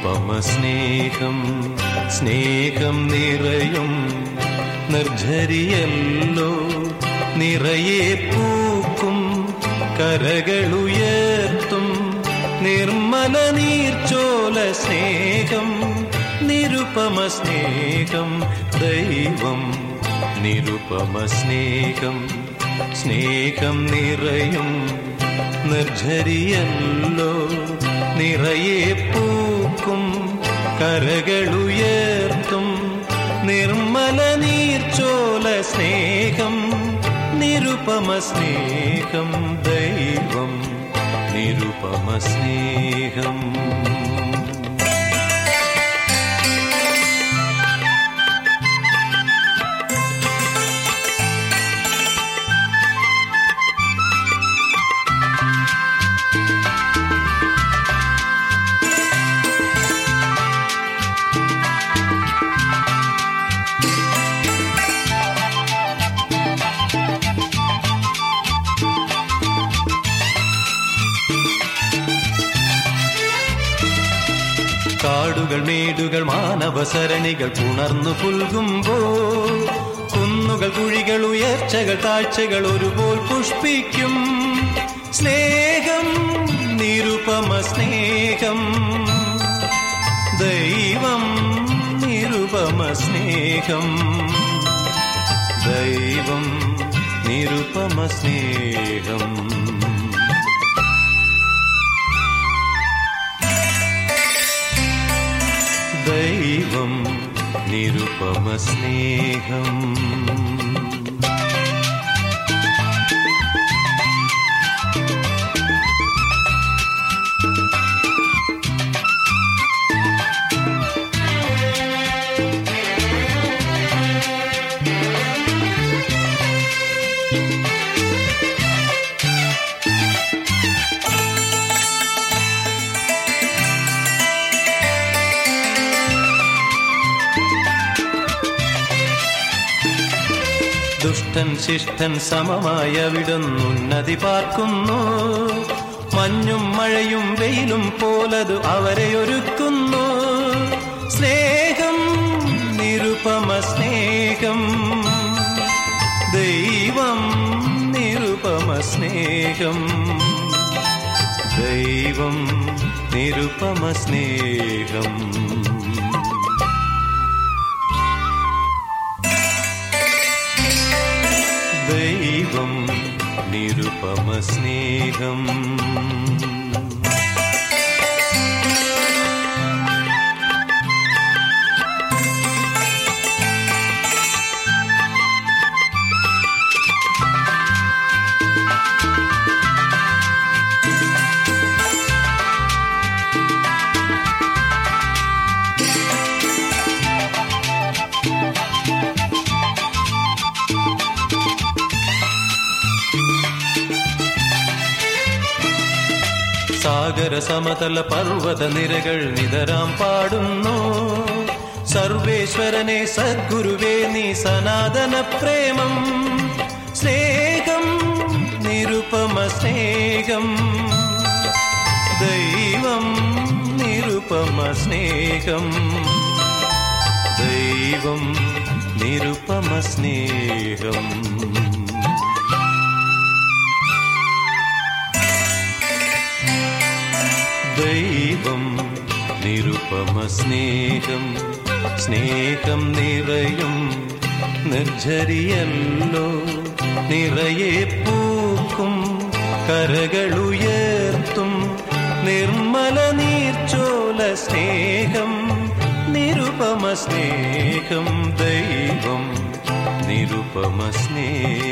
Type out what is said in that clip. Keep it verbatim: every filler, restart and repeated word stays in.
നിരുപമ സ്നേഹം സ്നേഹം നിറയും നിർഝരിയല്ലോ നിറയെ പൂക്കും കരകളുയർത്തും നിർമ്മല നീർച്ചോല സ്നേഹം നിരുപമ സ്നേഹം ദൈവം നിരുപമ സ്നേഹം സ്നേഹം നിറയും നിർഝരിയല്ലോ നിറയെ പൂക്കും കരകളുയർത്തും നിർമ്മല നീർച്ചോല സ്നേഹം നിരുപമ സ്നേഹം ദൈവം നിരുപമ സ്നേഹം. കാടുകൾ മേടുകൾ മാനവസരണികൾ പുണർന്നു പുൽകുമ്പോൾ കുന്നുകൾ കുഴികൾ ഉയർച്ചകൾ താഴ്ചകൾ ഒരുപോൽ പുഷ്പിക്കും സ്നേഹം നിരുപമ സ്നേഹം ദൈവം നിരുപമ സ്നേഹം ദൈവം നിരുപമ സ്നേഹം. ദൈവം നിരുപമ സ്നേഹം. ദുഷ്ടൻ ശിഷ്ടൻ സമമായ വിടുന്നുന്നതി പാർക്കുന്നു മഞ്ഞും മഴയും വെയിലും പോലതു അവരെ ഒരുക്കുന്നു സ്നേഹം നിരുപമ സ്നേഹം ദൈവം നിരുപമ സ്നേഹം ദൈവം നിരുപമ സ്നേഹം. ദൈവം നിരുപമ സ്നേഹം. സാഗര സമതല പർവ്വത നിരകൾ നിതരാം പാടുന്നു സർവേശ്വരനെ സദ്ഗുരുവേ നീ സനാതന പ്രേമം സ്നേഹം നിരുപമ സ്നേഹം ദൈവം നിരുപമ സ്നേഹം ദൈവം നിരുപമ സ്നേഹം. ദൈവം നിരുപമ സ്നേഹം സ്നേഹം നിറയും നിർഝരിയല്ലോ നിറയെ പൂക്കും കരകളുയർത്തും നിർമ്മല നീർച്ചോല സ്നേഹം നിരുപമ സ്നേഹം ദൈവം നിരുപമ സ്നേഹം.